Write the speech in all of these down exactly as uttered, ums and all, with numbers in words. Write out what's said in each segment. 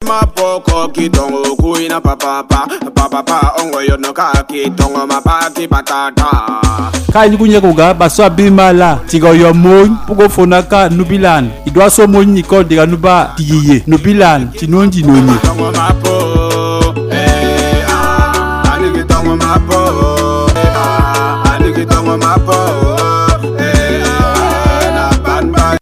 ma poko kitongo kuina papa papa papa ongo yono ka kitongo mapaki patata. Kai kunya kuga baswa bimala tiga yo mon pugo fonaka nubilan idwa so mon ni ko diga nuba tiye nubilan tinonji noni tongo mapo eh ah ani tongo mapo eh ah ani tongo mapo eh na banba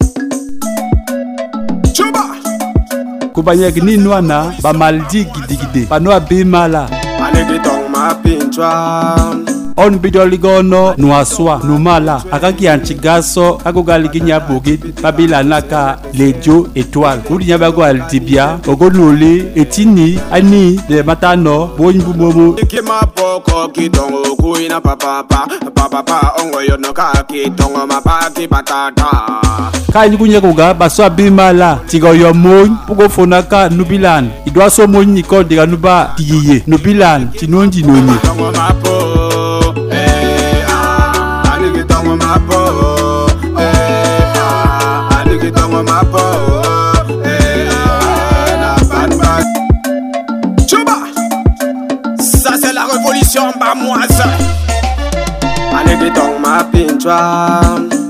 chuba kubanya gni nwana ba maldi gidigide banwa bimala ani tongo mapinchwa on bidoligono nuaswa numala akaki anchigaso akogaliginya bogi babila naka lejo étoile udinya bago altibia ogonole etini ani de matano bonbu momo ikima poko kitongo kuina papa papa papa ongo yono ka kitongo mapaki patata. Kai kunya kuga baswa bimala tiga yo mon pugo fonaka nubilan idwa so mon ni ko diga nuba tiye nubilan tinonji noni tongo mapo eh ah ani tongo mapo eh ah ani tongo mapo eh na banba chuba. Ça c'est la révolution bamoise. Ani tongo mapinchwa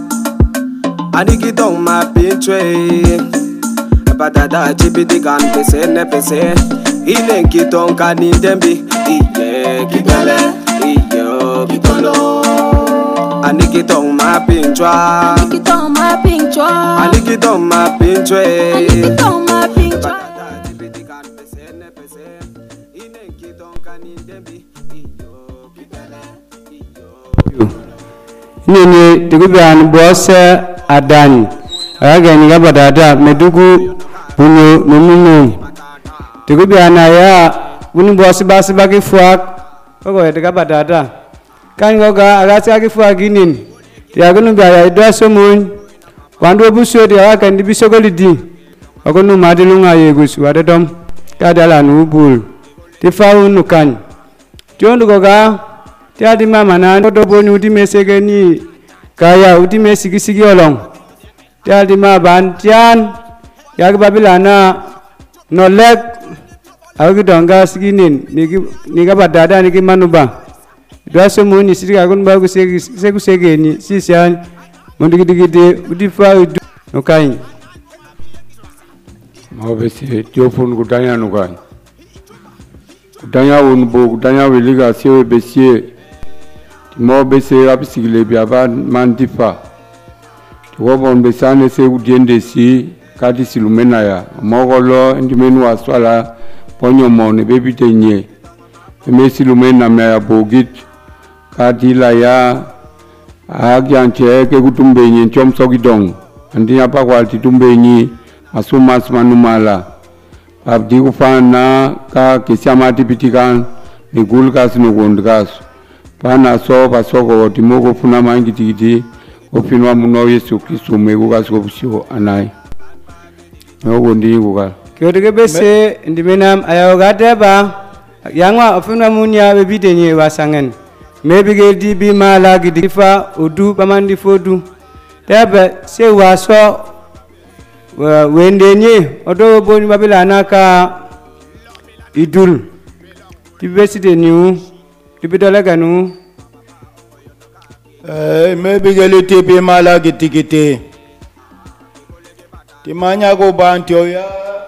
Aniki dong ma pinchwe Patata chipiti kan pese ne pese Ile kitong kanindembi Iye kitele Iyo kitolo Aniki dong ma pinchwa Aniki dong ma pinchwa Aniki dong ma pinchwe Aniki dong ma pinchwa Patata chipiti kan pese ne pese Ile kitong kanindembi Iyo kitele Iyo Nini tigubian bose adani aga ni gabadada medugu bunyo nomuno tigubiana ya buni bose basi bagi fuak ogo ya gabadada kan goga agasi agi fuak inin tiagunu baya idwa somun wandu buso dia kan dibiso golidi agunu madilunga yegus wadadom kadala nubul tifau kan jondo goga tiadi mama na ndo boni uti mesegeni kaya uti mesigi sigi olong tiadi ma bantian yag babilana nolek agi donga siginin nigi niga badada nigi manuba dwaso muni sigi agun bagu segi segu segeni sisian mondigi digide uti fa no kai mabese tiofun gudanya no kai gudanya unbo gudanya wiliga sewe besie mo bese abisigile biaba mandifa wobon besane se udiende si kadi silumena ya mogolo ndimenu aswala ponyo mone bebitenye me silumena me ya bogit kadi la ya agyanche ke kutumbenye chomsogidong andi apa kwalti tumbenyi asumas manumala abdi kufana ka kisama tipitikan migul kasno gondgas pana so pasoko timoko funa mangi tikiti ofinwa muno Yesu Kristo mego gasko busio anai no ndi nguga kyodege bese ndimenam ayogate ba yangwa ofinwa munya bebitenye wasangen mebige di bi mala gidifa odu pamandi fodu tebe se waso wendenye odo boni babilana ka idul tibeside niu tibidala ganu eh mebigele tipi mala gitigite timanya go bantio ya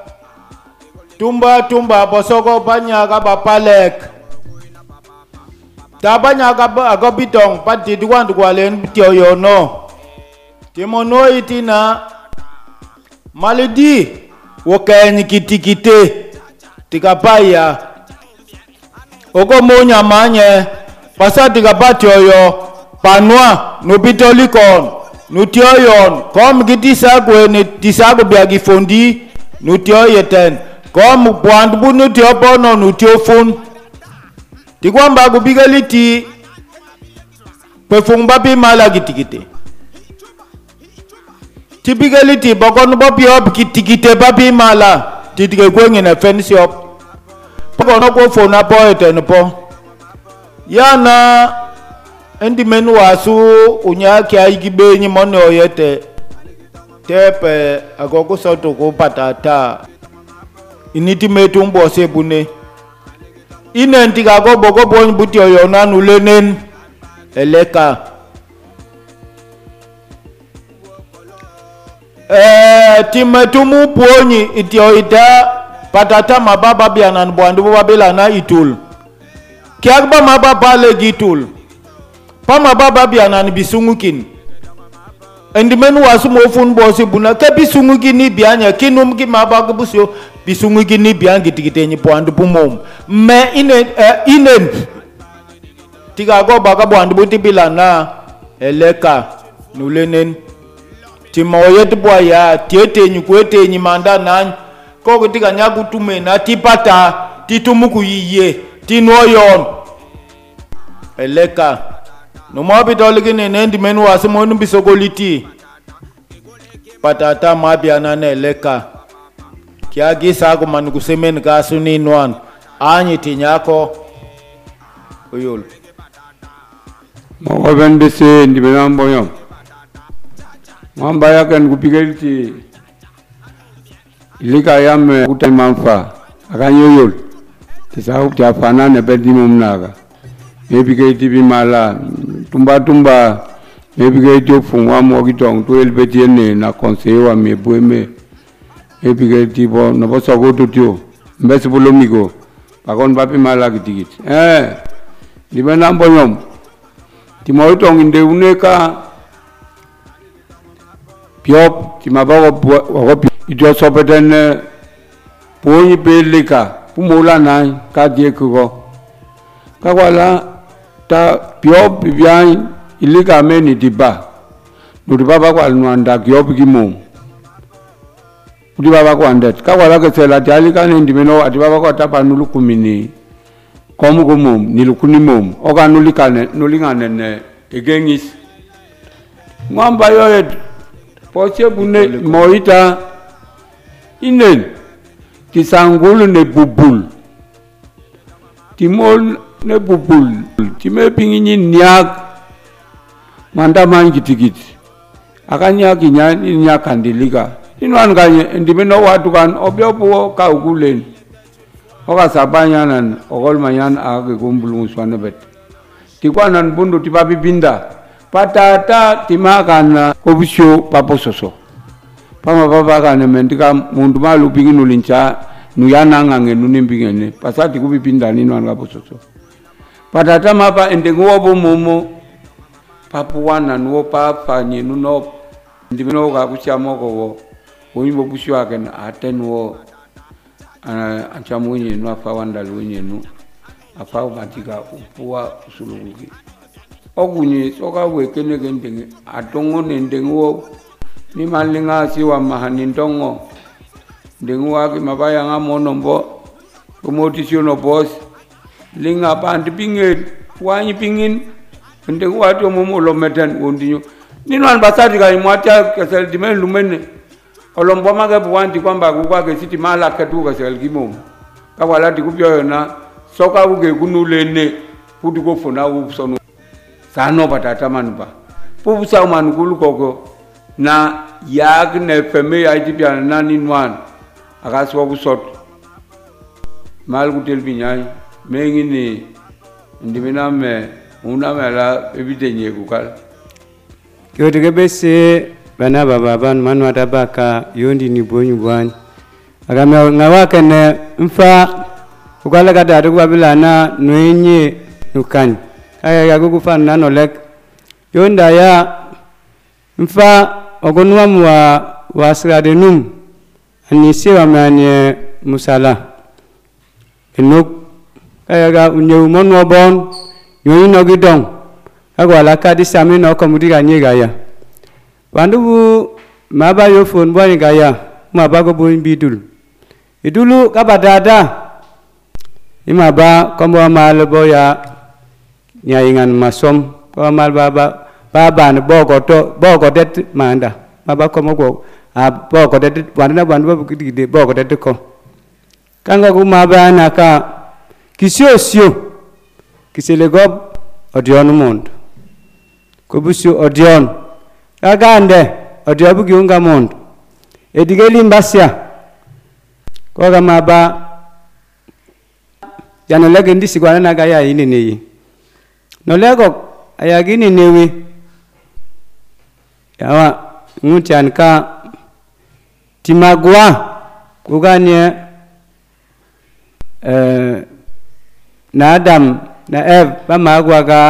tumba tumba bosoko banya ga bapalek tabanya ga ga bitong pati duwan gwalen tio yo no timono itina maledi woken kitikite tikapaya oko monya manye pasati kapati oyo panwa nupitolikon nutioyon kom gitisagwe ni tisago biagi fondi nutioyeten kom pwandu nutiopono nutiofun tikwamba kubigaliti pefungba pi mala gitikite tibigaliti bokon bopiop gitikite papi mala titike kwenye na fensiop pokono ko fona poeten po yana endi menu wasu unya kya igibenyi mono yete tepe agogo soto ko patata initi metu mbose bune inenti ka go boko bon buti oyona nulenen eleka eh timetu mu poni itio ida patata mababa bianan bwandu babela na itul kyagba mababa le gitul pa mababa bianan bisungukin endimen wasu mofun bosi buna ke bisungukin ni bianya kinum ki mababa busyo bisungukin ni biang gitigite ni bwandu bumom me inen uh, inen tiga go baga bwandu buti bilana eleka nulenen timoyet boya tiete ni kwete ni manda nan ko kutika nyaku tumena tipata titumuku yiye tinoyon eleka no mabi doligine nendi menu wasimonu bisogoliti patata mabiana na eleka kia gisa ko man kusemen kasuni nwan anyi tinyako uyul mo ben bese ndi benam boyom mamba yakan kupigelti ilika yame kutamanfa akanyoyol tisau tiafana ne bedimo mnaga maybe ke tibi mala tumba tumba maybe ke jo fungwa mo kitong to elbetiene na conseil wa me boeme maybe ke tibo no boso go tutio mbesi bolomigo pakon bapi mala kitikit eh libena mbonyom timo itong inde uneka piop timabago wago idio sopeten poni pelika pumola nai ka diekugo kawala ta piop bian ilika meni diba nudiba ba kwa nwanda piop gimom udiba ba kwa ndet kawala ke sela jalika ne ndimeno adiba ba kwa tapa nulukumini komu gomom nilukunimom oga nulikane nulingane ne egengis ngamba yoyet poche bune moita inen kisangulu ne bubul timol ne bubul time pingini nyak manda man gitigit akanya kinya nya kandilika inwan kanye ndimeno watu kan obyopo ka ugulen oka sabanya nan ogol mayan age kumbulu swane bet tikwanan bundu tipapi binda patata timakana obusho papososo pama baba kana mendika mundu malu binginu lincha nuyana ngange nunimbingene pasati kubipinda nino angapososo patata mapa endengo obo momo papuwana nuo papa ni nuno ndimeno ga kuchamo ko oyimbo busho aken atenwo ana achamunye no afa wanda lunye nu afa batika upuwa usulugi ogunye soka wekene gendenge atongo nendengo ni malinga siwa mahani ndongo ndengo wake mabaya ngamono mbo komotisiono boss linga bandi pingel wanyi pingin ndengo watu momulo meten ondinyo nino ambasadi ga imwacha kesel dimen lumene olombo maga buwanti kwamba kukwa ke siti mala ketu kesel gimom kawala dikupyo na soka uge kunulene putu ko fona upsono sano patata manuba pubusa manukulu koko na yag ne feme ya jibya na ninwan akaswa kusot mal kutel binyai mengini ndimina me una mela ebidenye kukal kyo tegebese bana baba ban manwa tabaka yondi ni bonyu bwan agame ngawaka ne mfa ukala kada tukwa bilana nwenye nukan aya ya gugufa nano lek yonda ya mfa ogonwa mwa wasradenum anisi wa manye musala enuk aya ga unyu monwo bon yoyi no gidong agwala kadi sami no komudika nyega ya bandu maba yo phone boy ga ya maba go boy bidul idulu kabadada imaba kombo mal boya nyayingan masom ko mal baba baba ne bogo to bogo det manda baba ko mogo a bogo det wanda wanda ba gidi bogo det ko kanga ko maba na ka kisio sio kisele gob odion mond ko busio odion agande odiobu giunga mond edigeli mbasia ko ga ma ba ya no lege ndi sigwana na ga ya ini ni no lego aya gini newe yawa ngutian ka timagwa kuganye eh na Adam na Eve ba magwa ga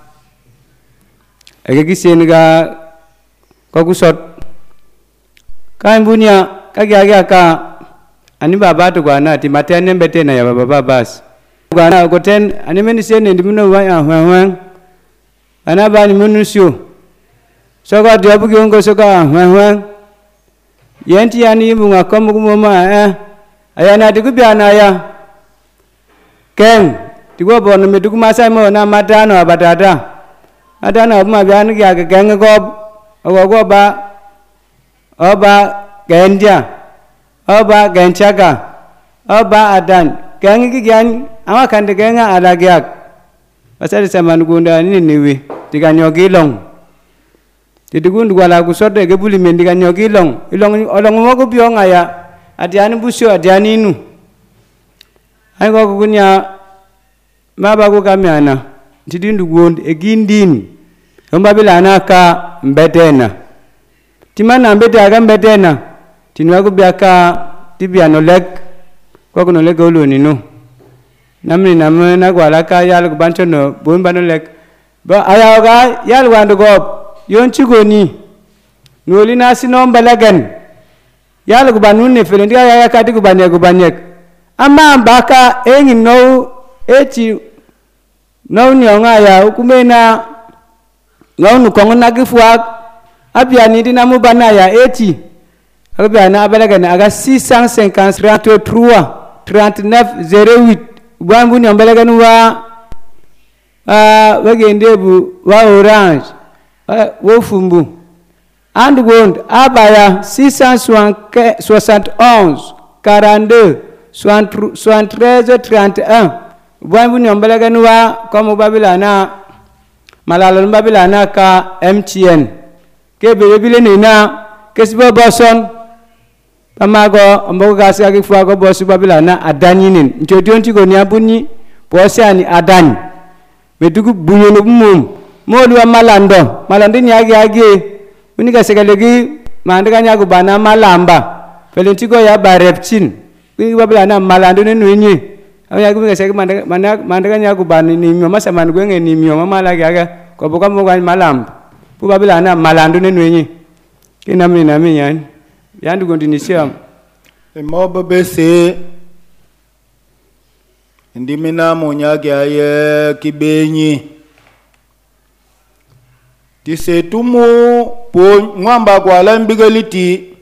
ege kisen ga ko kusot kan bunya kagya gya ka ani baba to gwana ti matene mbete na ya baba bas gwana goten ani meni sene ndimno wa ya hwan ana ba ni munusyo soga diabu gyongo soga hwan yenti yani bunga komu kumoma eh ayana dikubiana ya ken tigo bono meduku masai mo na matano abatata atana ma bian kya ke ken go go go ba oba gendia oba genchaka oba adan ken ki gyan ama kande kenga ala gyak pasal saman gunda ni niwi diganyo gilong tidigundu wala ku sodde ge buli men diganyo gilong ilong olong mo ko biyo ngaya adiani busyo adiani nu ay ko kunya maba ko kamyana tidindu gond e gindin ombabila naka mbetena timana mbete aga mbetena tinwa ko biaka tibiano lek ko ko no lek oloni no namni namna na gwala ka yal ko banchono bon bano lek ba ayaga yal wandu go yonchi goni noli nasi nomba lagan yal ko banun ne fere ndiga ya kati ko banye ko banye amma baka engi no eti no nyonga ya ukumena ngau ko ngona gifwa abiani dinamu bana ya eti abiana abalagan aga six cent cinquante-trois trente-neuf zéro huit bambu nyambalagan wa ah wagende bu wa orange wo fumbu and gond abaya six cent soixante-onze quarante-deux soixante-treize trente et un bambu nyambalagan wa comme babilana malalo babilana ka M T N ke bebile nina kesbo boson pamago mbogo gasi agi fuago bosu babilana adaninin nchodionti go nyabuni posani adani medugu bunyono bumum molu wa malando malando nyagi agi unika segalegi mandega nyago bana malamba pelentigo ya barepchin wingi babilana malando ne nwenyi aya kubi sege mandega mandega nyago bani ni myoma samani gwenge ni myoma malagi aga ko boka mo gwan malamba pu babilana malando ne nwenyi kinamni nami yani yandu gondinisia emoba bese ndimina monyage aye kibenyi tisetumu po ngamba kwala mbigaliti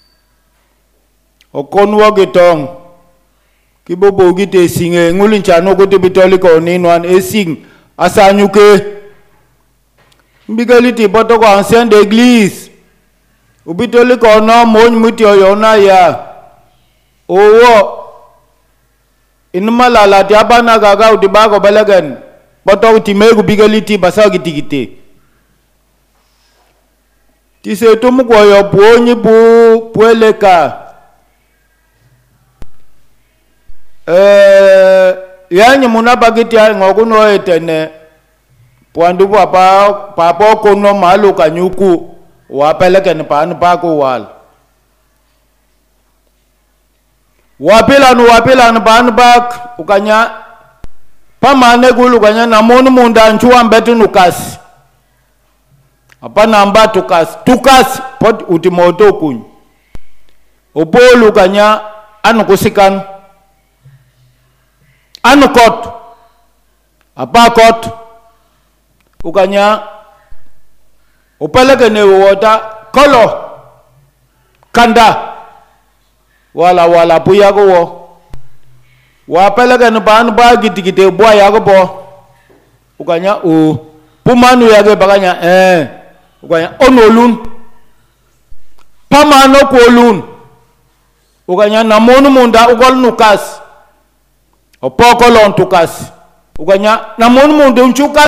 okonwa getong kibobo gite singe ngulinchano ko tibitoli ko ninwan esing asanyuke mbigaliti boto ko ancien d'église ubitoli ko no mon mutio yona ya owo inmalala tiabana gaga utibago balagan boto timegu bigaliti basa gitigite tise tumu ko yo puonyi bu pueleka eh yanyi munabagiti ngokuno etene puandu papa papa kono malu kanyuku wapeleken pan pako wal wapilan wapilan pan bak ukanya pamane gulu kanya namonu munda nchuwa mbetu nukas apa namba tukas tukas pot utimoto kun opolu kanya anu kusikan anu kot apa kot ukanya upeleke ne wota kolo kanda wala wala puya go wo wa peleke ne ban ba gitigite bo ya go bo ukanya o pumanu ya ge baganya eh ukanya onolun pamano kolun ukanya namonu munda ugol nukas opokolon tukas ukanya namonu munda unchuka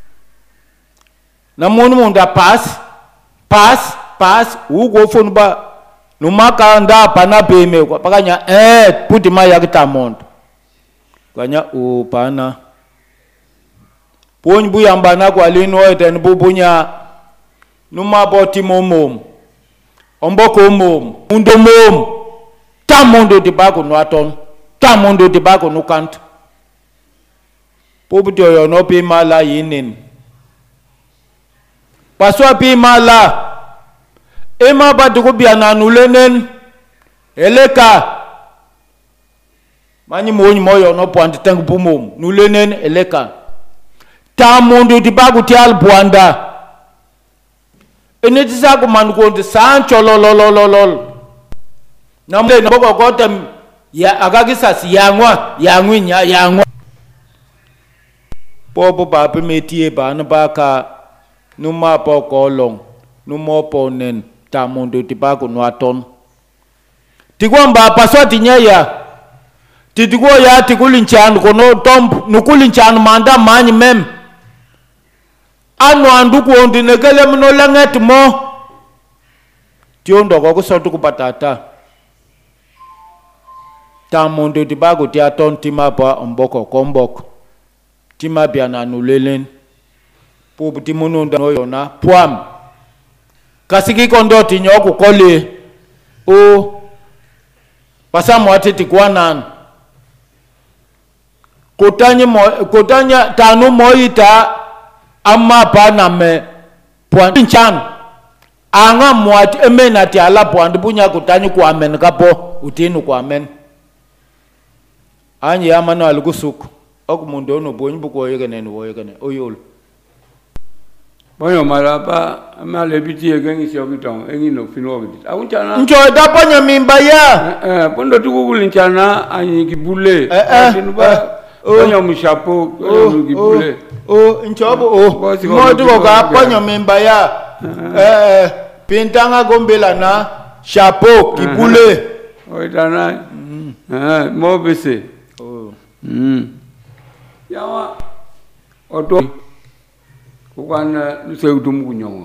namonu munda pas pas pas ugo fon ba numaka nda pana peme kwa pakanya eh puti ma yakitamondo kanya o pana pon buyamba na kwa lino eten bubunya numa boti momom omboko mom undo mom tamondo dibako no aton tamondo dibako no kant pobuti oyo no pe mala yinin paswa pe mala ema batuko biana nulenen eleka mani moni moyo no point tangu pumom nulenen eleka tamondo dibako ti albwanda eneti sa ko man ko de sancho lolololol namle no ko gotem ya agagisa si yangwa yangwinya yangwa popo ba pe metie ba na ba ka numa po ko long numo po nen tamondo tibago no aton tigomba paswati nyaya titigo ya tikulinchan ko no tom nukulinchan manda mani mem anu anduku ondine kele mno langet mo tiondo ko sotu ku patata tamondo tibago ti aton timapa omboko kombok tima biana nulelen po timono ndo yona puam kasiki kondo ti nyoku kole o pasamo atiti kwanan kotanye mo kotanya tanu moita amma pana me puan chan anga mwat emena ti ala puan bunya kutani ku amen kapo utinu ku amen anye amano algusuk okumundo no bonyi buko yegene no yegene oyol boyo marapa amale biti yegengi siokitong engi no fino biti aunchana njo da ponya mimba ya eh pondo tukukulinchana anyi kibule tinuba onyo mushapo kibule o njobo o modu ko ga ponya mimba ya eh pintanga gombela na chapeau kibule oitana eh mo bese oh mm yawa oto kukana nuseutum kunyongo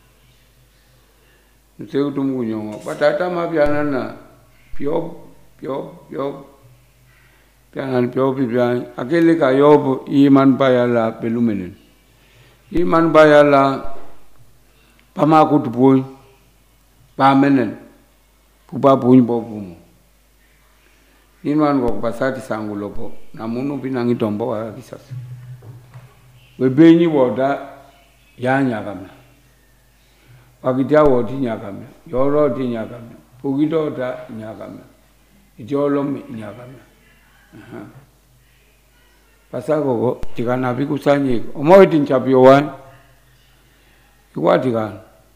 nuseutum kunyongo patata mabiana na pio pio pio pianan pio pian akele ka yob iman bayala pelumenen iman bayala pamaku tupoy pamenen pupa puny bobumu inwan ko pasati sangulopo namunu pinangi tombo wa kisasa webenyi woda ya nyagama wakitia wodi nyagama yoro di nyagama pugido da nyagama ijolo nyagama aha pasako ko tikana bikusanye omo tinchapyo wan ikwatikan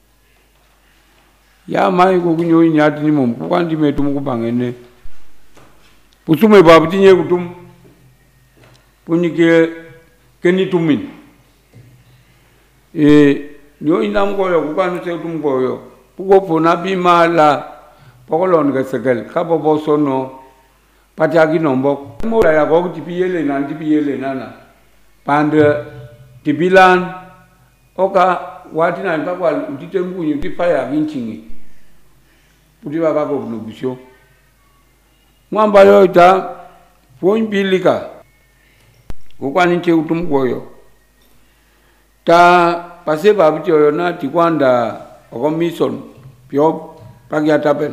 ya mai ko kunyo nyati ni mum kwandi metum ku bangene pusume babu tinye kutum punike keni tumin e nyo inam ko yo kanu se tum ko yo pugo pona bimala pokolon ga segel kabo bosono patiagi nombo mo ya go tipiyele nan tipiyele nana pande tibilan oka wati na mpakwa utitembu nyu tipaya ginchingi pudi baba ko nubusho mwamba yo ta fon bilika ukwani nche utum koyo ta pase babu yo na tikwanda okomison pyo pagya tapen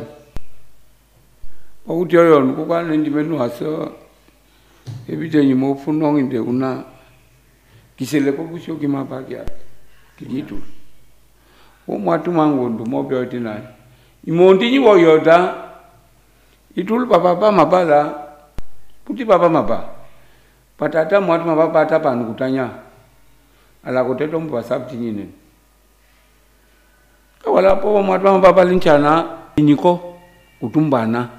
okuti yo ukwani ndimenu aso ebite nyimo funong inde una kisele ko busho kimapagya kijitu o mwatu mangondo mobyo tina imondi nyi woyoda itul papa papa mabala puti papa maba patata mwatu maba pata panu kutanya ala koteto mba sabti nyine kawala po mwatu maba linchana nyiko kutumbana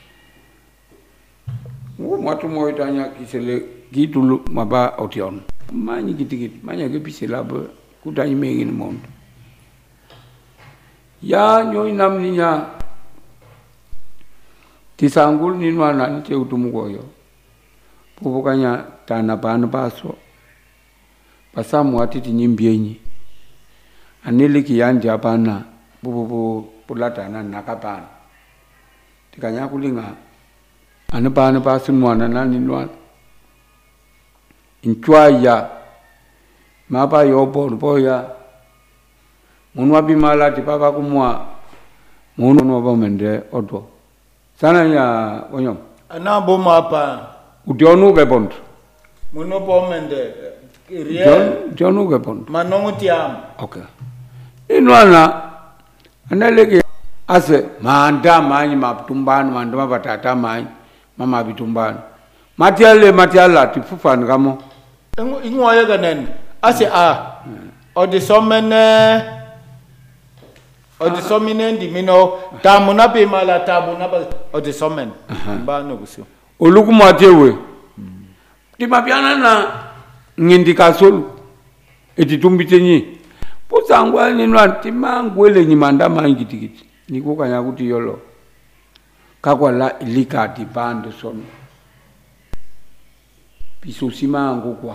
ngo mwatu moitanya kisele gitulu maba otion manyi kitikit manya kepisela ba kutanyi mengin mondo ya nyoy namninya tisangul ninwa nani che utumu koyo pupukanya tana panu paso pasamu atiti nyimbienyi anili kiyanja pana pupupu pulatana nakapana tikanya kulinga ane pa ane pa sunwana nani nwan inchwa ya mapa yopo po ya munwa bimala tipaka kumwa munu no bomende odo sana ya onyom ana bo mapa udionu ke bond muno bomende John John ke bond manongo tiam okay inwana analege ase manda manyi maptumbani manda batata manyi mama bitumbani matiale matiala tifufani kamo ingoye ganen ase a odisomene odisomine ndimino tamuna bimala tabuna ba odisomen mbano kusio olukumatewe timapiana na ngindika solu etitumbitenyi pusangwa ninwa timangwele nyimanda mangi tikiti niko kanya kuti yolo kakwala ilikati pande sono piso simango kwa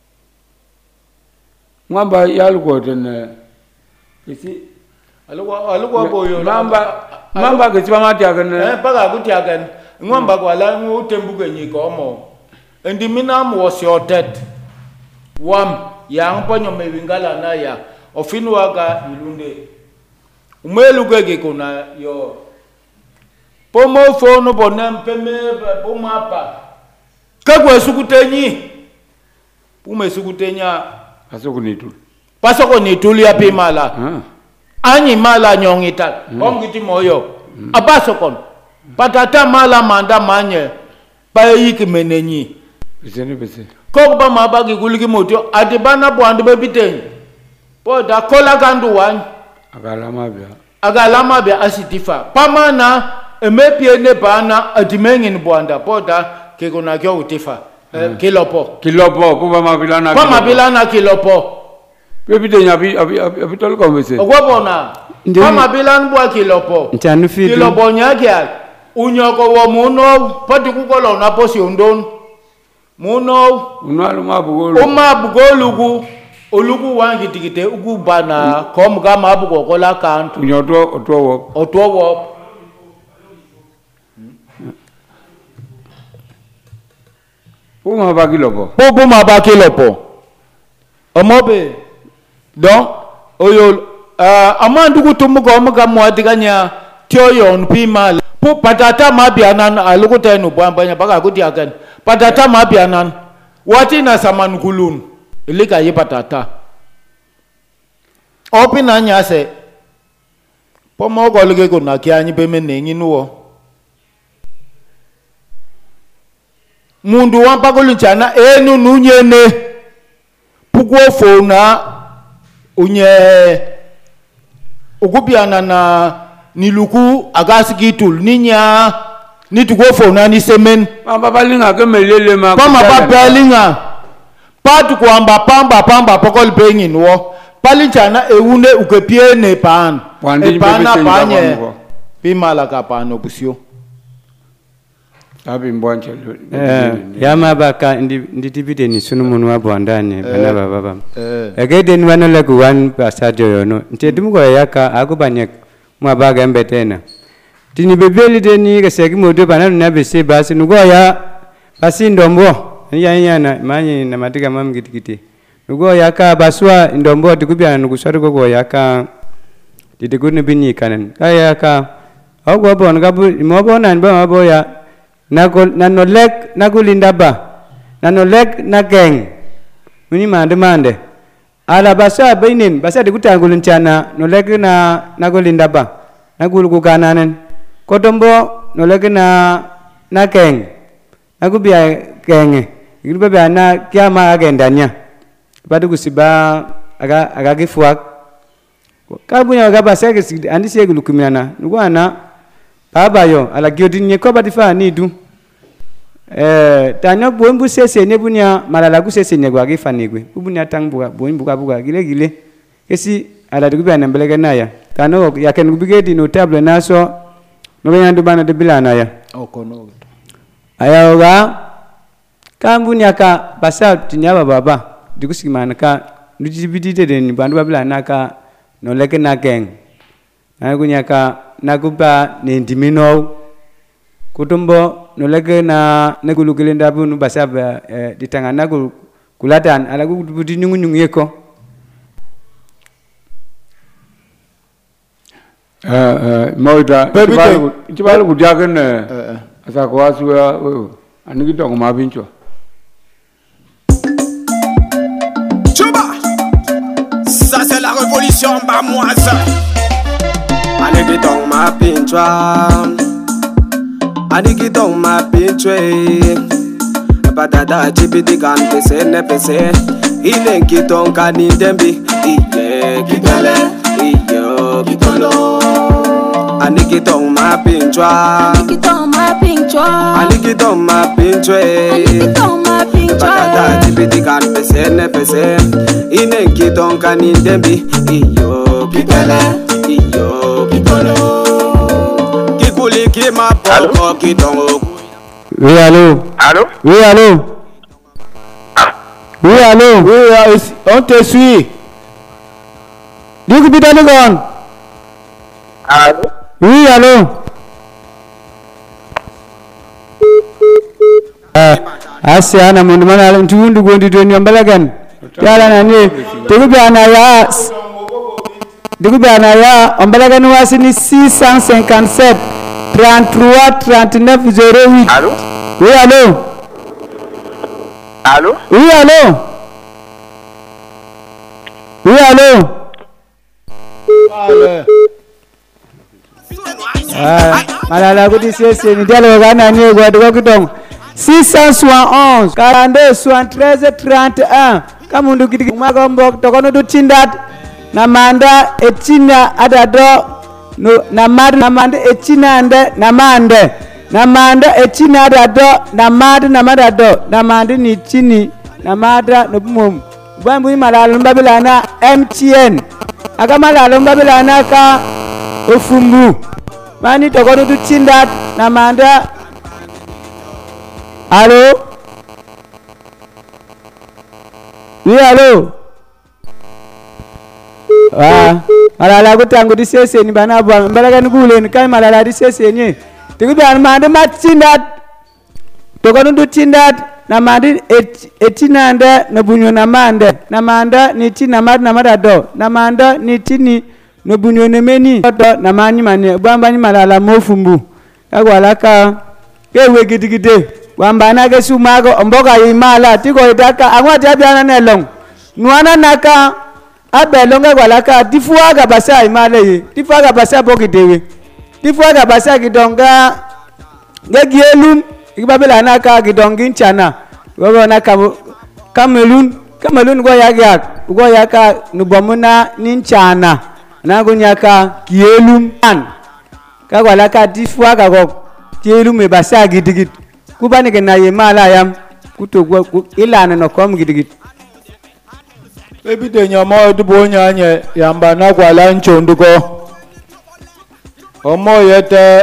ngamba yaluko tene isi alukwa alukwa boyo mamba mamba ke chimamati akene eh baka kuti akene ngamba kwala ngutembuke nyikomo endimina was your dead wam yang ponyo mewingala na ya ofinwa ka ilunde umeluke ke kuna yo pomo fono bonem peme pomapa kakwe sukutenyi pume sukutenya asoko nitul pasoko nitul ya pimala ah anyi mala nyongita mm. omgiti moyo mm. abasokon patata mala manda manye bayiki menenyi bisene bise kokba mabagi kuliki motyo adibana bwandu bebitenyi poda kola kandu wan agalama bya agalama bya asitifa pamana emepie ne bana adimengin bwanda poda kekona kyo utifa mm. eh, kilopo kilopo kuba mabilana pama bilana kilopo bebitenyi abi abi abi tolko bise ogwabona pama bilana bwa kilopo ntanu fidu kilopo nyakya unyoko wo muno pati kukolo na posi undon muno unwalu mabugolo umabugolugu olugu wangi tikite ukubana kom kama abugokola kantu unyoto otwo otwo Puma bakilopo. Puma bakilopo. Omobe. Don oyo uh, amandu kutumuka omuka mwatikanya tioyon pima po patata mabianan alukutenu bwambanya baka kuti akan patata mabianan wati na saman kulun ilika yi patata opina nyase pomo golge ko na kyanyi peme nengi nuo mundu wampa kulunchana enu nunyene pukwo fona unye ukupiana na niluku agasikitul ninya nitukwo fona ni semen Pamba balinga kemelele ma pama babalinga patu kwamba pamba pamba pokol pengin wo palinchana eune ukepie ne pan e pana panye pimala ka pano busio abi mbwanche eh yama baka ndi nditibite ni sunu munu wa bwandane bana baba baba egede ni wanole ku wan pasadio yono ntedumuko yaka akubanye mwabaga mbetena tini bebeli deni keseki modo bana na bese basi nugo ya basi ndombo ya yana manyi na matika mam gitikiti nugo yaka baswa ndombo tikubya nuguswari gogo yaka titikuni bini kanen kaya yaka ogwo bon gabu mobona nba maboya nako nanolek nakulinda ba nanolek nakeng muni mande mande ala basa bainin basa dikutangulun chana nolek na nakulinda ba nakuluku kananen kotombo nolek na nakeng nakubia kenge ikiba bia na kiama agendanya badu kusiba aga aga gifuak kabunya aga basa ke andi segulukumana nugwana babayo ala giodinye ko batifa nidu eh tanya bombu sese nebunya malala kusese nyagwa gifanigwe ubunya tangbuka bombuka buka gile gile kesi ala dugubya nambeleka naya tano yaken gubigedi no table naso no yandu bana de bilana ya okono aya oga kambunya ka basa tinyaba baba dikusimana ka ndijibidite den bandu babilana ka no leke na geng na kunya ka nakuba nendimino kutumbo nolege na negulu kilinda bu nu basab eh, ditanga nagu kulatan ala gu budi nyungu nyungu yeko eh eh moida tibalu tibalu gudiagen asa ko asu anigi dong ma bincho Chuba, ça c'est la révolution bamoise. Anigi dong ma pinchwa, anigi dong ma pinchwe. Badada chibidi kan pese ne pese, ine kitong kanindembi, iye kitole, iyo kitolo. Anigi dong ma pinchwa, Aniki dong ma pinchwa, anigi dong ma pinchwe. Aniki dong ma pinchwa, Badada chibidi kan pese ne pese, ine kitong kanindembi, iyo kitole, iyo kitolo. Kikuli kima poko kitongo. oui allô Allô? oui allô oui allô Oui, euh, on te suit. diku bidani gon Allô? oui allô ah asi ana mundu mana ntundu gondi to nyambalagan yala nani diku biana ya diku biana ya ambalagan wasini six cent cinquante-sept trente-trois trente-neuf zéro huit Allô? oui allô Allô? oui allô oui allô Allez. ah malala kuti sese ni dialo gana ni go do kutong six cent soixante-onze quarante-deux soixante-treize trente et un kamundu kiti magombo tokono du tindat na manda etina adado no na mad na manda etina ande na mande na manda etina adado na mad na madado na manda ni chini na mada no bumum bambu malala mbabilana M T N aga malala mbabilana ka ofumbu mani tokono du tindat na manda. Allô? Oui, allô? Ah, malala kutangu di sese ni bana bwa mbalaga ngule ni kai malala di sese ni. Tiku bi mande matsindat. Tokono du tindat na mande etinanda na bunyo na mande. Na manda ni tina mad na madado. Na manda ni tini no bunyo ne meni. Na mani mane bamba ni malala mofumbu. Kagwala ka kewe gidigide. Wambana ke sumago omboga imala tiko itaka angwati abyana nelong nuana naka abelonga kwalaka tifuaga basa imala yi tifuaga basa bokidewe tifuaga basa kidonga ngegielum ikibabela naka kidongi nchana gogo naka Cameroon Cameroon go yaga go yaka nubomuna ninchana nagunyaka kielum an kakwalaka tifuaga go kielum basa gidigid kubani ke na yemala yam kutogwa ilana no kom gidigit Baby de nyamo dubo nyanye yamba na kwala nchonduko. Omo yete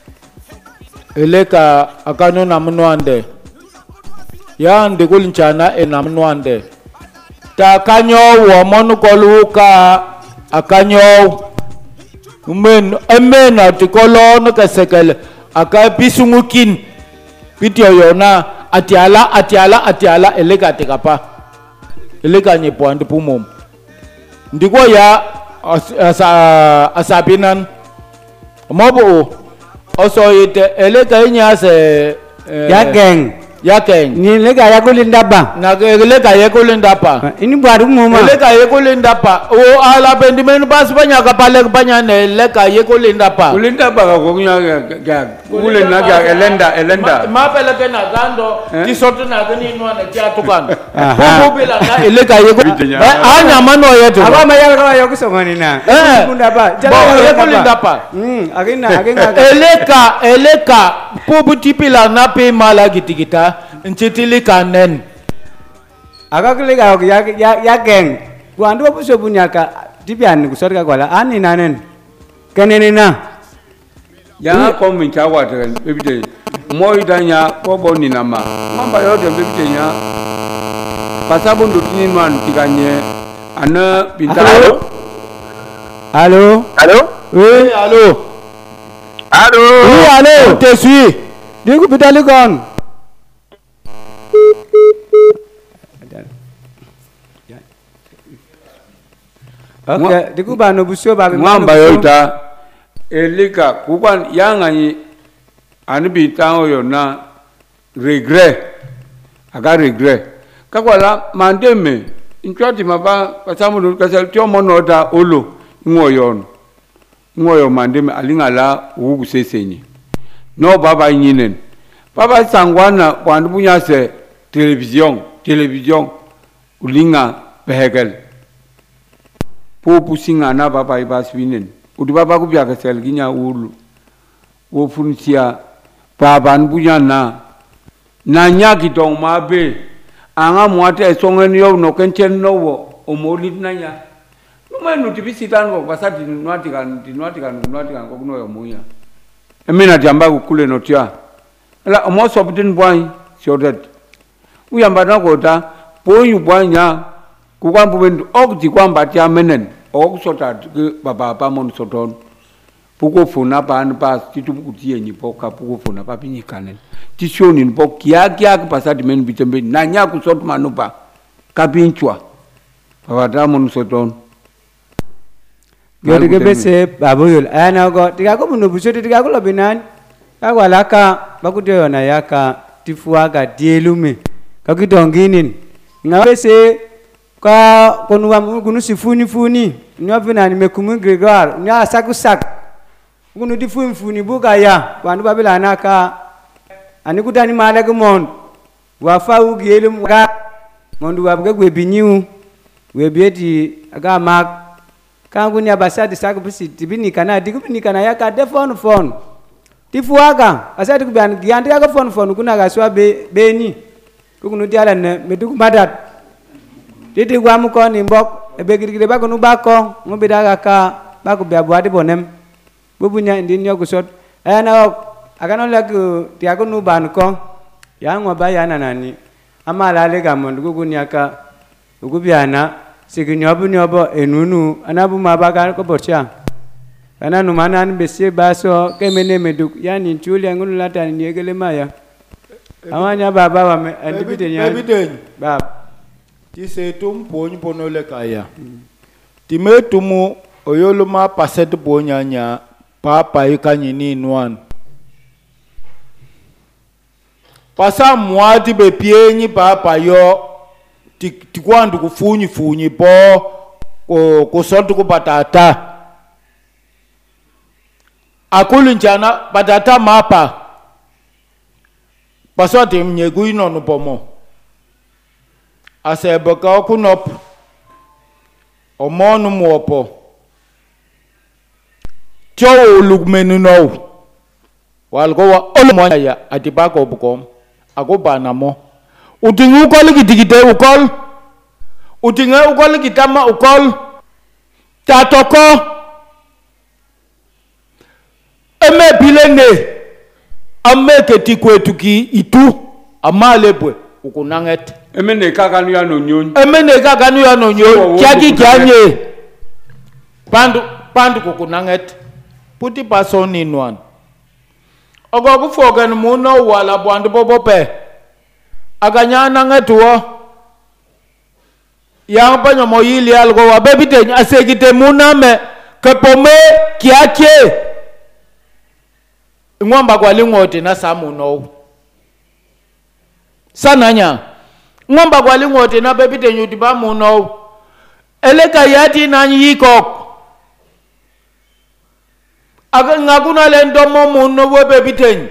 eleka akano namnwande. Ya ndikul nchana e namnwande. Ta kanyo wo monu koluka akanyo. Umen emen atikolo no kasekele aka pisungukin. Pitio yona atiala atiala atiala eleka tekapa eleka nyepo andi pumom ndiko ya asa asabinan mobo oso yete eleka inyase ya geng ya geng ni lega ya kulinda ba na eleka ya kulinda pa ini bwaru muma eleka ya kulinda pa o ala bendimen bas banya kapale banya ne eleka ya kulinda pa kulinda ba ko nya ga kule na ga elenda elenda ma pele ke na gando ti soto na gani no na tia tukan ko bila na eleka ya ko anya mano yeto aba mayala ka yo kusongani na kunda ba jala ya kulinda pa mm agina agina eleka eleka pobuti pila na pe mala gitigita nchetili kanen akakulega ya ya ya geng kwandu obuso bunyaka dibian kusorga kwala ani nanen kenenena ya ko min cha wa de bibide mo idanya ko boni na ma mamba yo de bibide nya pasabu ndutini man tikanye ana bintalo allô Allô? oui allô Allô? oui allô te suis Diku pitali kon. Okay, diku bano busio babi. Mwamba yota elika kukwan yanganyi anibi tango yo na regret aga regret kakwala mandeme inchwati maba pasamu ndo kasal tio monota olo ngoyon ngoyo mandeme alingala ugu sesenyi no baba nyinen baba sangwana wandu punya se television television ulinga behegel popu singa na baba ibaswinen udu baba kubya kasal ginya ulu wo funisia baba nbunya na na nyaki tong mabe anga mwate songen yo no kenchen no wo omoli nanya nume nutibisitan ko basati nwati kan nwati kan nwati kan ko no yo muya emina jamba kule no tia la mo sobdin boy shodet uyamba na kota boyu bwanya kukwambu bendu okti kwamba tia menen okusota baba pa mon soton puko funa pan pas titu kutie ni poka puko funa pa pinyikanen tishoni ni pok kia kia kupasati men bitembe nanya kusot manupa kapinchwa baba mon soton Gede gebe se babu yul ana go tiga ko munu buso tiga ko lobinan ka wala ka bakudio na yaka tifuaga dielume ka kidonginin ngabe se ka konuwa kunu sifuni funi nyovina ni mekumu Gregor nya saku sak kunu difuni funi buga ya wandu babila naka ani kudani mala gumon wa fawu gielum ga mondu wabga gwebinyu webieti aga mak kangu ni abasadi saku bisi tibini kana digubini kana yaka defon fon tifuaga asadi kubian giandi aga fon fon kuna gaswa be beni kunu diala ne medugu madat titi gwa muko ni mbok ebegirigire bako nu bako ngubidaga ka bako biabuadi bonem bubunya indinyo kusot ana akano lagu tiago nu banko yango bayana nani amala lega mondu kunyaka ugubiana siginyobu nyobo enunu anabu mabaga ko borcha kana nu manan bese baso kemene meduk yani chuli ngulu latani nyegele maya awanya baba wa andibite nya baba ti se tum pony ponole kaya ti me tumu oyolo ma paset ponya nya papa ikanyi ni nwan pasa mwati be pienyi papa yo ti ti kwandu kufunyi funyi po ko ko sotu ko batata akulu njana batata mapa pasote mnyegu ino no pomo aseboka okunop omonu muopo cho ulugmenu no walgo wa olmonya ya atibako bukom akobana mo utingu ukol gidigite ukol utinga ukol gitama ukol tatoko eme bilene ame ketikwetuki itu amalebwe ukunanget emene kakanu ya no nyon emene kakanu ya no nyon kyaki kyanye pandu pandu kukunanget puti pasoni nwan ogo kufogen muno wala bwandu bobope aganyana ngetuo yang panyo moyili algo wa bebite asegite muname kepome kyake ngwamba kwa lingote na samuno sananya ngwamba kwa lingote na bebite nyuti ba muno eleka yati na yikok aga ngakuna lendo mo muno we bebite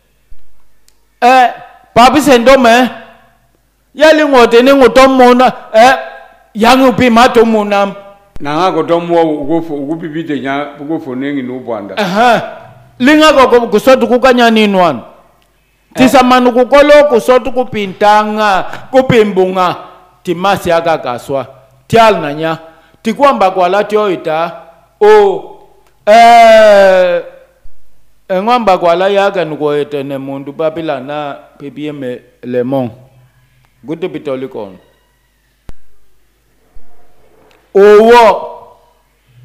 eh papi sendome yali ngote ni ngotomona eh yangu pi mato munam na ngako tomwo ugofo ugupipite nya ugofo nengi no bwanda aha linga ko kusotu kukanya ninwan tisa manu kukolo kusotu kupintanga kupimbunga timasi aka kaswa tial nanya tikwamba kwa latio ita o eh engwamba kwa la yaga nuko etene mundu babila na pebie lemon gudu bitolikon owo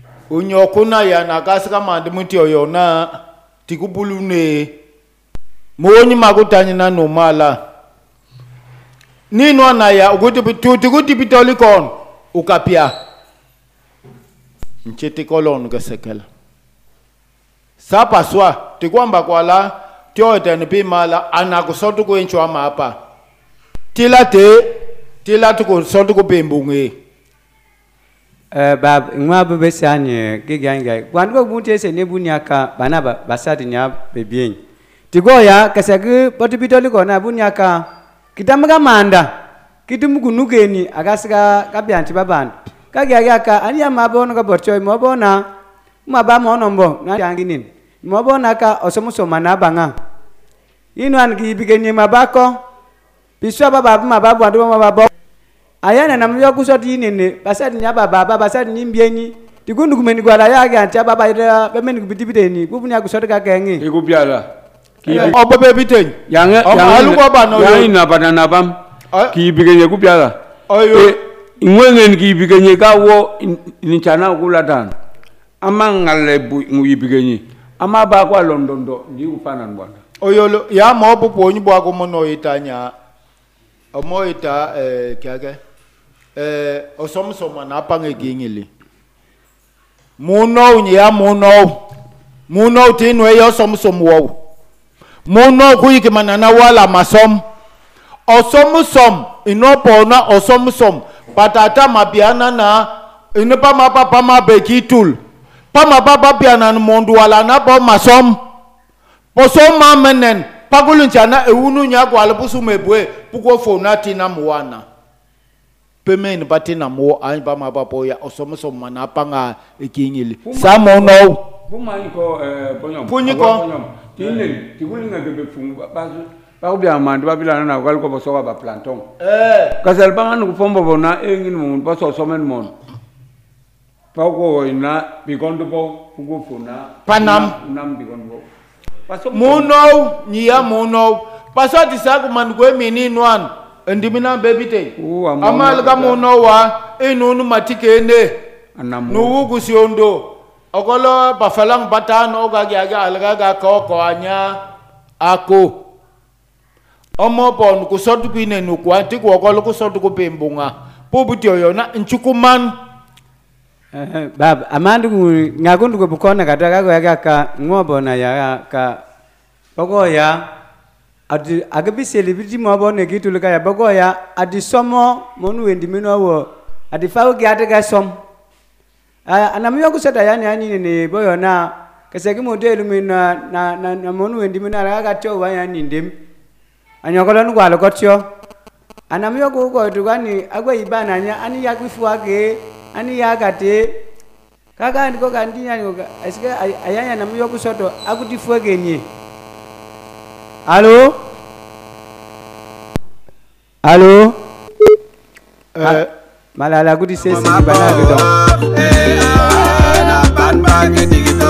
unyokuna ya nakasika mandimuti oyona tikubulune muoni makutanya na nomala nino na ya ukuthi tuti kuti pitoli kon ukapia mcheti kolon kasekela sapa swa tikwamba kwala tyote ni pimala anakusotu kwenchwa mapa tila te tila tukusotu kupembunge eh bab ngwa bebe sanye giganga kwanduko mutese nebunyaka bana basati nya bebien tigoya kasagi potipitoli kona bunyaka kitamaga manda kitumugunugeni agasika kabyanti babantu kagyagaka aniya mabono kaborchoy mobona maba monombo na yanginin mobona ka osomusoma nabanga inwan gibigenye mabako piswa baba mababu andu mababo ayana namyo kusoti nene basadi nyaba baba basadi nyimbieni tigundu kumeni gwala yage anti baba ira bemeni kubitibiteni kubunya kusoti kagengi ikubyala obo bebiteni yange aluko bano yange nabana nabam kibigenye kubyala ayo ingwengen kibigenye kawo nichana kulatan amangale nguyibigenye amaba kwa londondo ndi kufana ndwana oyolo ya mobo ponyi bwako mono itanya omo ita eh kyake eh osomsoma na pange gingili muno nya muno muno tinwe yo somsomo wo muno kuyikimana na wala masom osomsom inopona osomsom patata mabiana na inopa mapa pama bekitul pama baba biana mondu wala na bo masom posoma menen pagulunchana ewunu nya kwala busumebwe puko fona tina muwana pemen batina mo an pama baba ya osomsom mana panga ikingili samono bumani ko eh ponyom punyiko tinen tikulinga bebe fungu bazu bakubya mandi babilana na kwaliko bosoka ba planton eh kasal bangani kufombo bona engini mun baso somen mon pako ina bikondo bo pugo funa panam nam bikondo muno niya muno pasati saku man kwe mini nwan ndimina bebite amal ka muno wa inunu matikene nuwu kusiondo okolo bafalang batano ga ga alga ga ko ko anya ako omo pon kusotu kwine nukwati ko okolo kusotu kupembunga pubuti oyona nchukuman eh bab amandu ngakundu ko bukona kataka ko yaka ngobona ya ka bogoya adi agabiseli biti mobone kituluka ya bogoya adi somo monu wendi minowo adi fawo gyate ga som anamiyo kusata yani yani ne boyona kaseki modelu mina na na monu wendi mina ga cho wa yani ndim anyokolo ngwalo kotyo anamiyo ko ko tukani agwe ibana nya ani yakwifuake ani yakate kaka ndiko kandinya ngo asike ayanya namiyo kusoto akutifuagenye Allô Allô eh malala kuti sesi bana kido eh na ban bag digito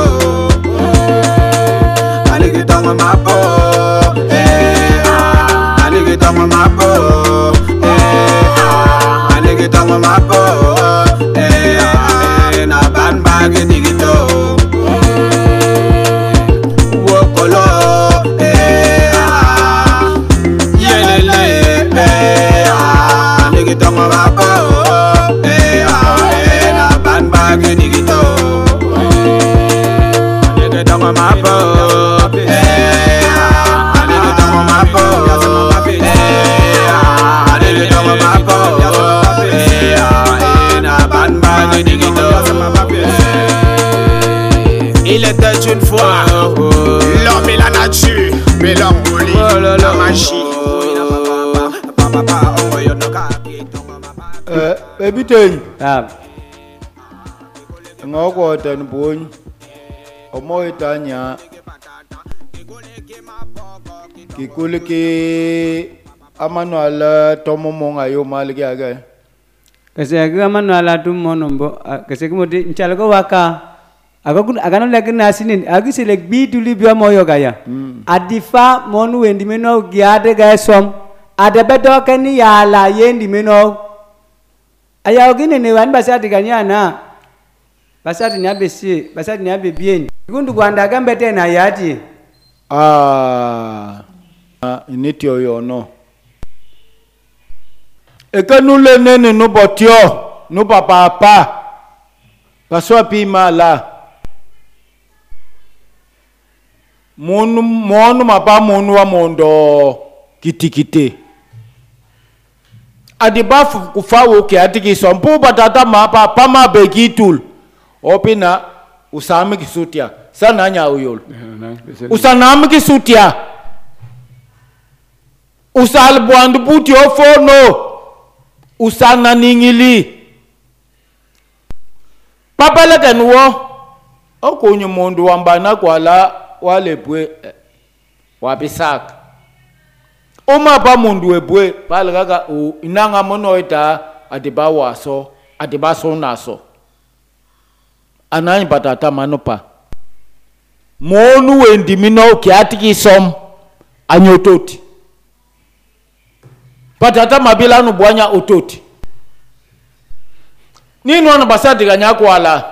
ani kitong mapo eh ani kitong mapo eh ani kitong mapo eh na ban bag digito Il était une fois l'homme et la nature, mélancolie, la magie. eh bebite ah ngoko ten bon omo itanya kikuliki amanuala tomo monga yo maliki aga kaseki amanwala tumonombo kaseki modi nchalako waka agakun agano lekna sinin agiselek bituli bia moyo gaya adifa monu wendi meno giade ga som adebedo kani yala yendi meno aya ogine ne wan basati kanyana basati ni abesi basati ni abebien kundu kwanda kambete na yati ah initio yono ekanule nene no botio no papa pa paswa pi mala monu monu mapa monu wa mondo kitikite adibafu kufawo ke atiki sompo batata mapa pama begitul opina usame kisutia sana nya uyol usanam kisutia usal bwandu buti ofono usana ningili papala kanwo okunyu mundu wambana kwala walepwe wapisaka uma pa mundu webwe pala kaka inanga monoita atiba waso atiba sonaso anani patata manopa monu wendi mino kiatiki som anyototi patata mabila nu bwanya ototi ninu wana basati kanya kwala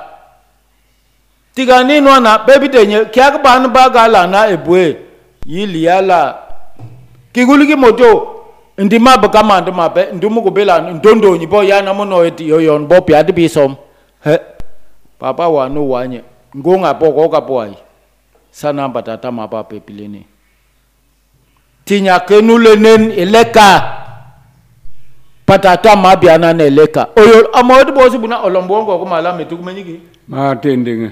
tiga ninu wana bebi tenye kiaka banu bagala na ebwe yili yala kiguliki moto ndima bakama ndima be ndumu kubela ndondo nyibo yana mono eti yoyon bo piati bisom he papa wanu wanye ngonga poko kapoi sana batata mapa pepilini tinya kenulenen eleka patata mabiana na eleka oyo amodi bosi buna olombongo ko mala metukumenyiki ma tendenge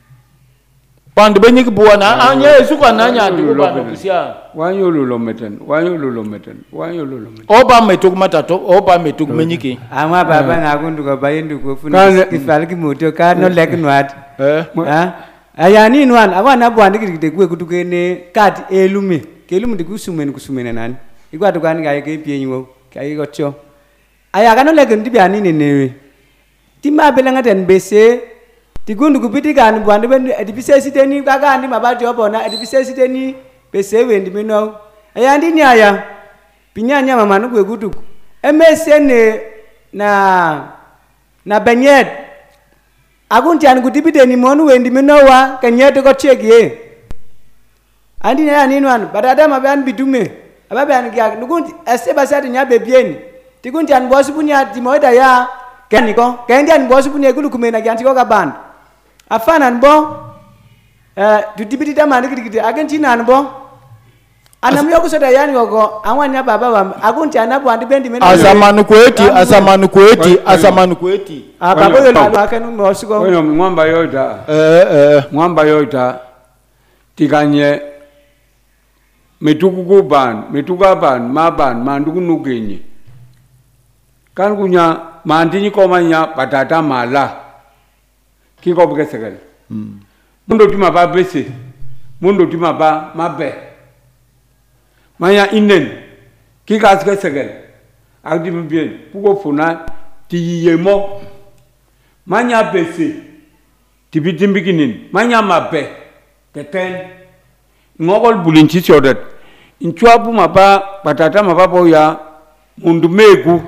pande benyiki buana anya esuka nanya ndikubana kusia wanyolulo meten wanyolulo meten wanyolulo meten oba metukumatato oba metukumenyiki ama baba ngakundu ko bayindu ko funa kifaliki moto ka no leknwat eh ha ayani nwan abana bwandi kite kwe kutukene kati elume kelume dikusumen kusumena nani ikwatu kwani ga ke pienyo kai gocho aya kana leken dibiani nenewe timma belanga ten bese tigundu kupitikani bwandi ben edibisesi teni kakandi mabati obona edibisesi teni bese wendi mino aya ndini aya pinyanya mama nukwe kutuku emesene na na benyet akunti an kutipiteni monu wendi minowa kenyete ko chekie andi na ninu an badada maban bitume ababe an gyak nukunti aseba sati nya bebieni tikunti an bosubunya timoida ya keniko kendi an bosubunya kulu kumena gyantiko kaban afana nbo eh tutipitita mandi kiti agentina anbo anamyo kusota yani koko awanya baba wa akunti anapo andi bendi meno asamanu kweti asamanu kweti asamanu kweti ababo yo lalo akanu mosiko oyo mwamba yoita eh eh mwamba yoita tikanye metuku ban metuka ban maban manduku nukenye kan kunya mandini komanya batata mala kiko bukesekele mm. mundo tima ba bese mundo tima ba mabe manya inen kika askesekele akdi bien puko funa tiyemo manya bese tibitimbikinin manya mabe keten ngokol bulinchi chodet inchwabu mapa batata mapa ya mundu megu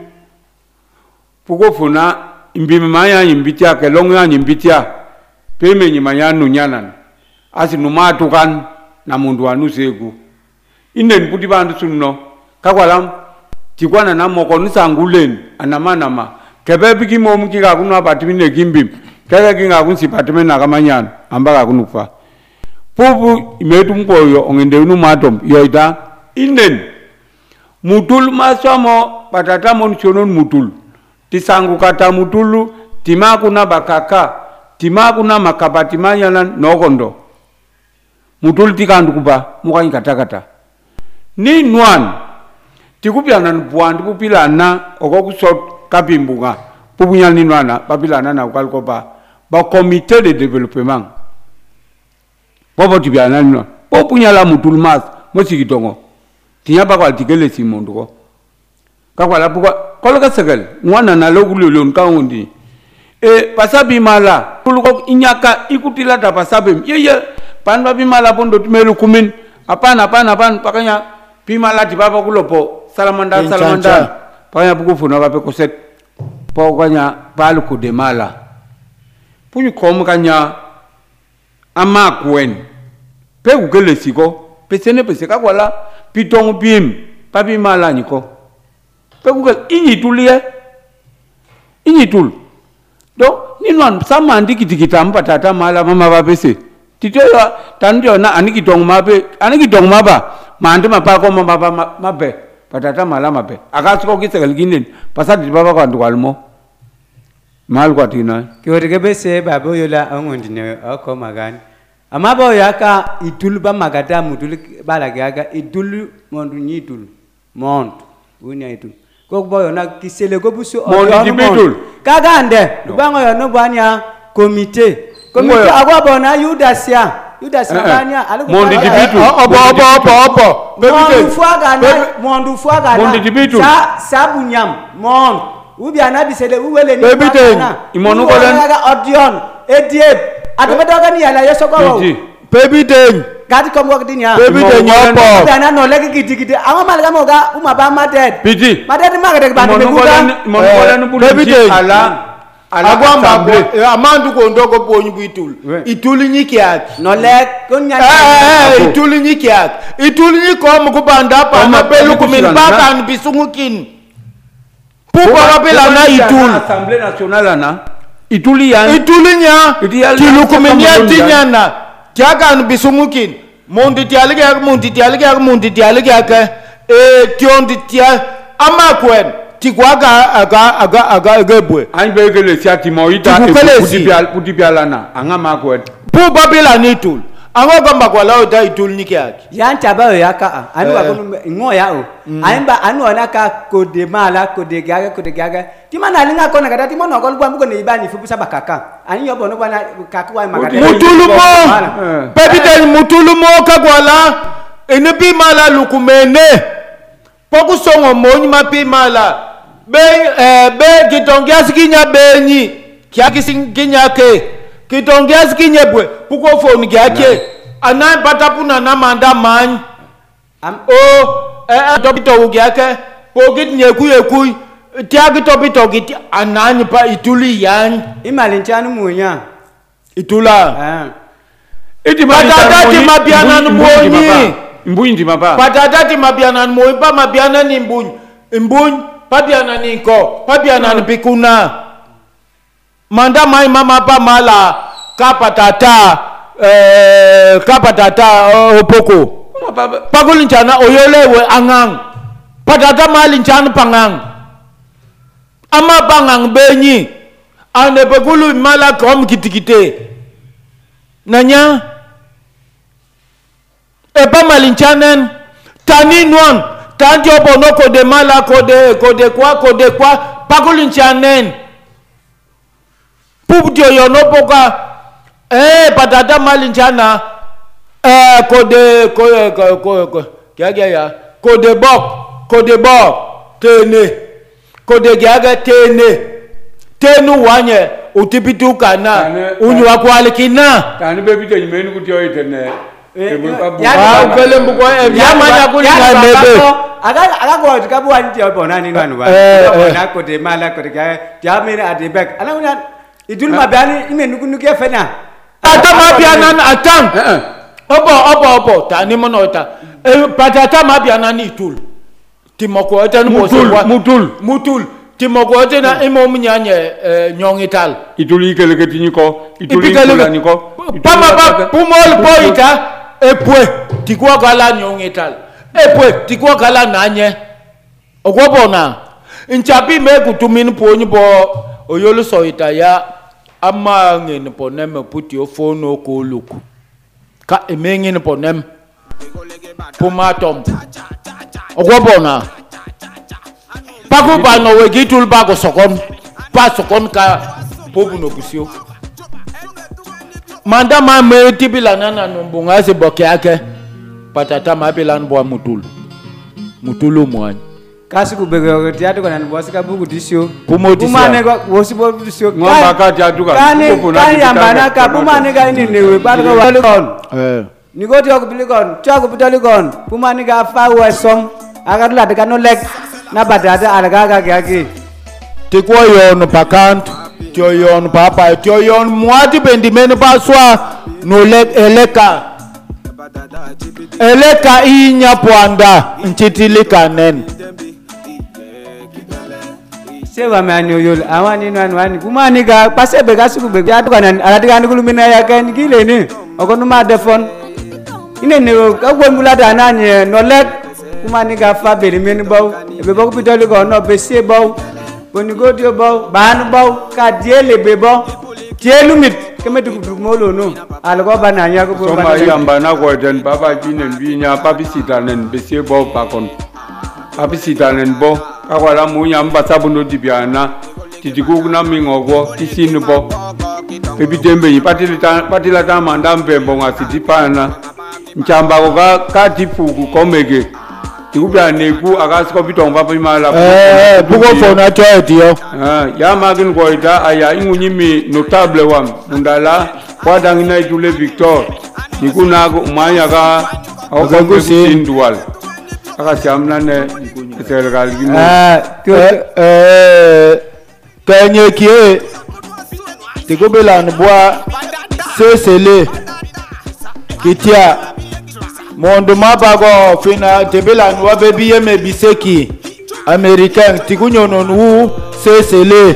puko funa imbime manya imbitia kelongo ya imbitia peme nyimanya nunyanan asi numatu kan na mundu wanusegu inen puti bandu sunno kakwalam tikwana na moko nisangulen anamana ma kebe biki momu kika kunwa batimine kimbim kebe kinga kunsi batime na kamanyan ambaka kunufa pupu imetu mkoyo ongende unu matom yoida inen mutul maswamo batata monchonon mutul tisangu kata mutulu timakuna bakaka timakuna makabati manyana nokondo mutul tikandu kuba mukanyi katakata ni nwan tikupyana nbwandu kupilana okokusot kapimbunga pupunya ni nwana papilana na ukalikopa ba comité de développement bobo tibyana nwa popunya la mutul mas mosikitongo tinyaba kwa tikele simondu ko kakwala puko koloka segel nwana na logulolo nkaundi e pasabi mala tuluko inyaka ikutila ta pasabi yeye panba bimala bondo tumelu kumin apana apana apana pakanya bimala tibaba kulopo salamanda salamanda pakanya bukufuna kape koset pakanya palu kudemala punyu komkanya ama kwen pe ukele siko pesene peseka kwala pitong pim papi mala niko pe ku inyi tulie inyi tul do ninwan samandi kitikita mpatata mala mama babese tito yo tanjo na aniki tong mabe aniki tong maba mande mapa ko maba mabe patata mala mabe akasko kisegal ginen pasadi baba ko andu almo mal ko tina kiwotike bese babo yola angondine ako magani amabo yaka itul ba magata mutul bala gaga itul mondu nyitul mont unya itul ko boyo na kisele ko busu o kaga ande bango yo no banya komite komite agwa bona yudasia yudasia banya aluko mondu dibitul obo obo obo obo mondu fuaga na mondu fuaga na sa sabunyam mont ubi anabi sele uwele ni bebiten imonu ko len audion ediep atobedoga ni ala yeso ko bebiten gati kom wakati nya bebiten nyopo dana no legi gidigidi awa malga moga uma ba madet piti madet magade ba de buga imonu ko len bebiten ala agwamba amandu ko ndoko ponyu bitul ituli nyikiat no lek kun nya eh ituli nyikiat ituli nyiko mukubanda pa mapelu kumin bakan bisungukin pupa rapela na itul assemblée nationale na ituli yan ituli nya tilukumenya tinyana tiagan bisungukin mondi tialige mondi tialige mondi tialige e tiondi tia amakwen tigwaga aga aga aga gebwe anbe gele siati moita e pudibialana anga makwen pu babila ni itul ango gamba kwa lao da itul nyikiaki yanta ba yaka anu wakono ngo yao aimba anu onaka kode mala kode gaga kode gaga timana linga kona kada timono ko lwa mko ne ibani fubusa bakaka ani yobo no bana kakwa magada mutulumo bebiten mutulumo kagwala enebi mala lukumene poku songo monyi mapi mala be eh be gitongiasi kinya benyi kiaki singinya ke kitongiasi kinya bwe puko phone gyake ana patapuna na manda man o eh topito gyake pokit nyeku yeku tiagi topito giti anani pa ituli yan imali nchanu munya itula eh iti patata mabiana monyi mbunyi mapa patata mabiana monyi pa mabiana ni mbunyi mbunyi pabiana ni ko pabiana ni pikuna manda mai mama pa mala kapatata eh kapatata opoko pagulinchana oyolewe angang patata malinchana pangang ama pangang benyi ane pagulu mala kom kitikite nanya epa malinchanen tani nuan tanjo bono kode mala kode kode kwa kode kwa pagulinchanen pubdio yonopoka eh patata malinchana eh kode kode kode kya kya ya kode bok kode bok tene kode kya tene tenu wanye utipitu kana unywa kwalikina tani bebite nyimeni kutyo itene ya ukele mbuko ya manya kuli na mebe aga aga go tikabu anti obona ni nganu ba bona kode mala kode kya jamene adibek ana una idul mabani imenukunuke fena ata mabiana atang obo obo obo tani monota patata mabiana ni itul timoko etanu mutul mutul mutul timoko etena imo mnyanye nyongital ituli keleke tinyiko ituli niko pama ba pumol poita epwe tikwa kala nyongital epwe tikwa kala nanye ogobona nchapi me kutumini ponyi bo oyolo soita ya ama ngene ponem puti ofono ko luku ka emengene ponem pumatom ogobona paku bano wegitul bago sokon pa sokon ka pobu no busio manda ma me tibila nana numbunga se bokyake patata mabilan bo mutul mutulu mwani kasi kubega tiatu kana nbosika buku disio pumodisio pumane ko wosibo disio ngomba ka tiatu ka kani yambana ka pumane ka ini newe barka walikon eh nigoti okubilikon chako bitalikon pumane ka fa wesom agadula de kano lek na badada alagaga gyagi tikwo yon pakant tio yon papa tio yon mwati pendimene paswa no lek eleka eleka inya pwanda nchitilika nen sewa mani oyol awani nwan wani kumani ga pasebe ga suku be ya tukanan aratika ndikulumina ya kan gile ni okonuma defon ine ne ka gwomula da nanye nolek kumani ga fa beri meni baw be bok pitoli go no be se baw boni godio baw ban baw ka diele be baw tielumit keme du molo no algo bananya ko so ma yamba na ko den baba jinen binya babisita nen be se baw pakon babisita nen bo akwala mu nyamba sabuno dibiana titikuku na mingogo tisinu bo ebitembe yipatilita patila ta manda mpembo ngasitipana nchamba ko ka katifuku komege tikubya neku akasiko bitomba pimala eh bugo fona tyo ah ya magin ko ita aya ingunyimi notable wam mundala kwadangina itule Victor nikunago umanya ka akoko sindwal akasiamna ne sergal gimo ah eh kenye kie tikubela nbwa sesele kitia mondo mabago fina tebela nwa bebi yeme biseki american tikunyono nu sesele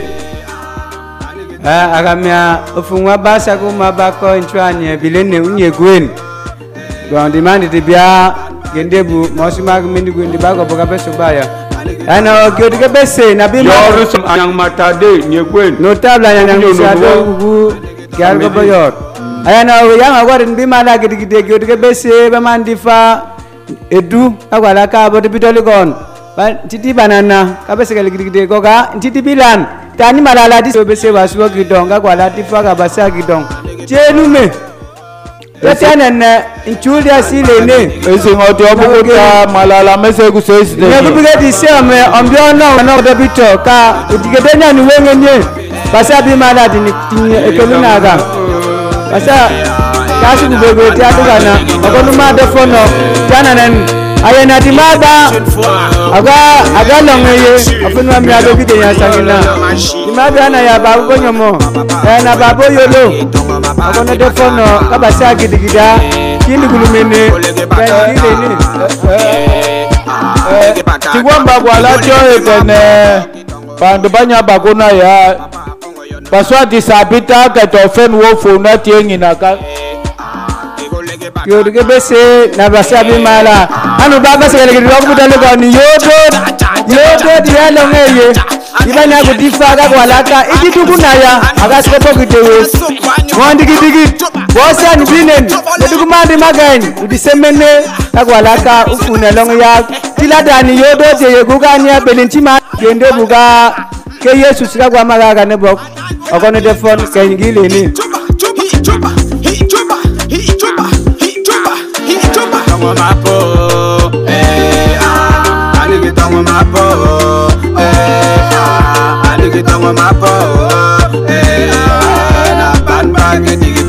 ah akamya ofungwa basa ko mabako ntwanye bilene unye gwen gwan demand tibia gendebu mosima gmendi gwendi bago boka beso baya ana ogedike bese na bima yo rusum anyang matade nyegwen notable anyang misado gugu gargo boyot ayana yang agwarin bima la gidigide gedike bese bamandifa edu agwala ka bodo bitoligon ba titi banana ka bese gidigide goga titi bilan tani malala di bese waswo gidonga gwala tifa ka basa gidong chenume Yatana inchulia silene ezingoto obukuta malala mese kusesile nekubike diseme ombyono no debito ka utigedenya ni wengenye basa bimala dini ekelunaga basa kasi kubegete atukana okonuma defono tananen ayena dimada aga aga longeye afuna mi abegide yasangina dimada na ya babu konyomo na babu yolo akono defono kabasa gidigida kindi kulumene kindi ni tigwamba gwala tyo ekene bandu banya bakuna ya baswati sabita ketofen wo fona tiengina ka yodige bese na basabi mala anu baba segele gidi wakutale ko ni yodo yodo dialo ngeye ibanya kudifa ga kwalaka ikidukunaya akaskopo kitewe ngondi kidigi bosa ni binen nedukumandi magani udisemene akwalaka ufuna longo ya tiladani yodo je kuganya belentima gende buga ke Yesu sika kwa magaga ne bok okono defon kengile ni Tongo mapo, eh ah, aligi tongo mapo, eh ah, aligi tongo mapo, eh ah, na ban bagi